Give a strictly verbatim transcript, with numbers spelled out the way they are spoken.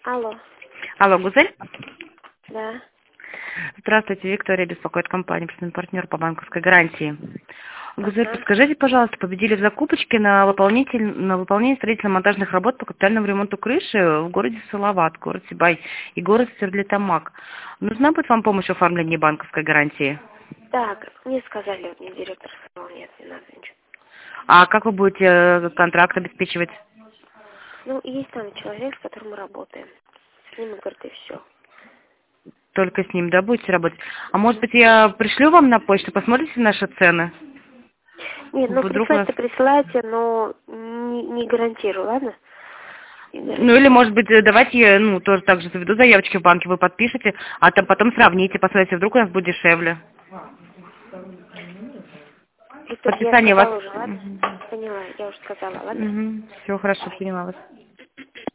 Алло. Алло, Гузель? Да. Здравствуйте, Виктория беспокоит компания, представительный партнер по банковской гарантии. Гузель, Ага. подскажите, пожалуйста, победили в закупочке на, выполнитель, на выполнение строительно-монтажных работ по капитальному ремонту крыши в городе Салават, город Сибай и город Стерлитамак. Нужна будет вам помощь в оформлении банковской гарантии? Так, мне сказали, вот мне директор сказал, нет, не надо ничего. А как вы будете э, контракт обеспечивать? Ну, есть там человек, с которым мы работаем. С ним, говорит, и все. Только с ним, да, будете работать? А может быть, я пришлю вам на почту, посмотрите наши цены? Нет, ну Вдруг у нас... присылайте, присылайте, но не, не гарантирую, ладно? Не Ну или, гарантирую. может быть, э, давайте я, ну, тоже так же заведу заявочки в банке, вы подпишете, а там потом сравните, посмотрите, вдруг у нас будет дешевле. Виктор, я Подписание у вас... сказала уже, ладно? Поняла, я уже сказала, ладно? Угу. Все, хорошо, Давай. поняла вас.